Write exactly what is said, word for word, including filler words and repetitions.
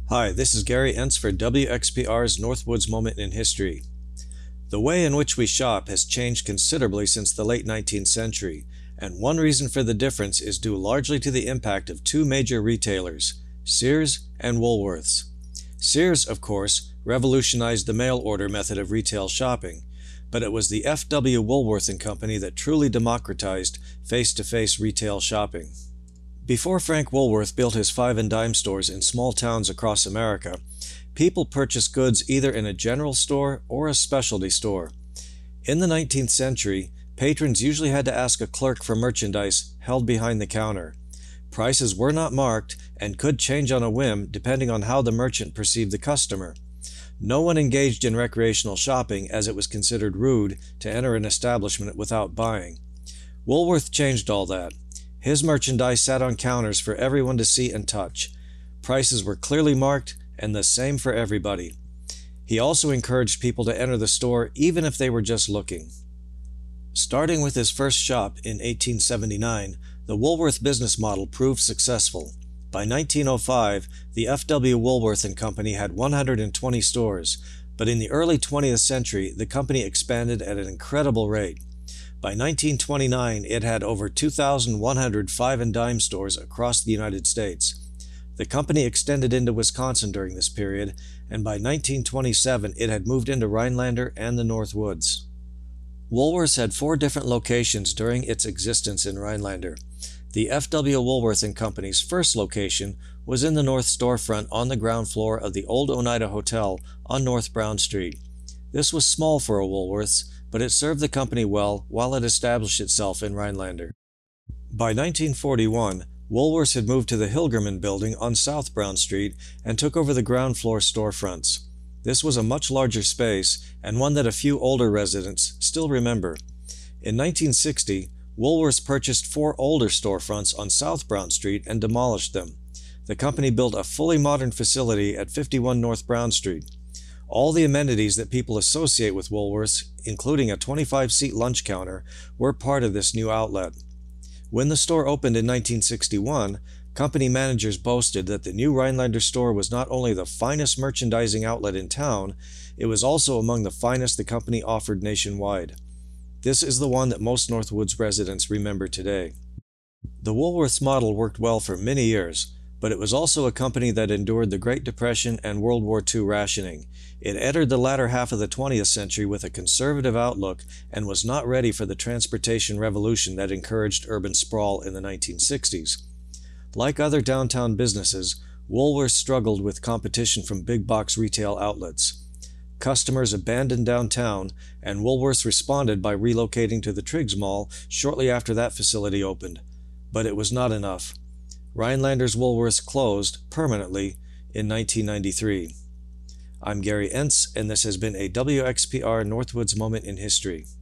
Hi, this is Gary Entz for W X P R's Northwoods Moment in History. The way in which we shop has changed considerably since the late nineteenth century, and one reason for the difference is due largely to the impact of two major retailers, Sears and Woolworths. Sears, of course, revolutionized the mail order method of retail shopping, but it was the F W Woolworth and Company that truly democratized face-to-face retail shopping. Before Frank Woolworth built his five and dime stores in small towns across America, people purchased goods either in a general store or a specialty store. In the nineteenth century, patrons usually had to ask a clerk for merchandise held behind the counter. Prices were not marked and could change on a whim depending on how the merchant perceived the customer. No one engaged in recreational shopping as it was considered rude to enter an establishment without buying. Woolworth changed all that. His merchandise sat on counters for everyone to see and touch. Prices were clearly marked and the same for everybody. He also encouraged people to enter the store even if they were just looking. Starting with his first shop in eighteen seventy-nine, the Woolworth business model proved successful. By nineteen oh five, the F W Woolworth and Company had one hundred twenty stores, but in the early twentieth century, the company expanded at an incredible rate. By nineteen twenty-nine, it had over two thousand one hundred five and dime stores across the United States. The company extended into Wisconsin during this period, and by nineteen twenty-seven, it had moved into Rhinelander and the Northwoods. Woolworths had four different locations during its existence in Rhinelander. The F W Woolworth and Company's first location was in the north storefront on the ground floor of the old Oneida Hotel on North Brown Street. This was small for a Woolworths, but it served the company well while it established itself in Rhinelander. By nineteen forty-one, Woolworths had moved to the Hilgerman Building on South Brown Street and took over the ground floor storefronts. This was a much larger space and one that a few older residents still remember. In nineteen sixty, Woolworths purchased four older storefronts on South Brown Street and demolished them. The company built a fully modern facility at fifty-one North Brown Street. All the amenities that people associate with Woolworths, including a twenty-five seat lunch counter, were part of this new outlet. When the store opened in nineteen sixty-one, company managers boasted that the new Rhinelander store was not only the finest merchandising outlet in town, it was also among the finest the company offered nationwide. This is the one that most Northwoods residents remember today. The Woolworths model worked well for many years, but it was also a company that endured the Great Depression and World War Two rationing. It entered the latter half of the twentieth century with a conservative outlook and was not ready for the transportation revolution that encouraged urban sprawl in the nineteen sixties. Like other downtown businesses, Woolworths struggled with competition from big box retail outlets. Customers abandoned downtown, and Woolworths responded by relocating to the Triggs Mall shortly after that facility opened. But it was not enough. Rhinelander's Woolworths closed permanently in nineteen ninety-three. I'm Gary Entz, and this has been a W X P R Northwoods Moment in History.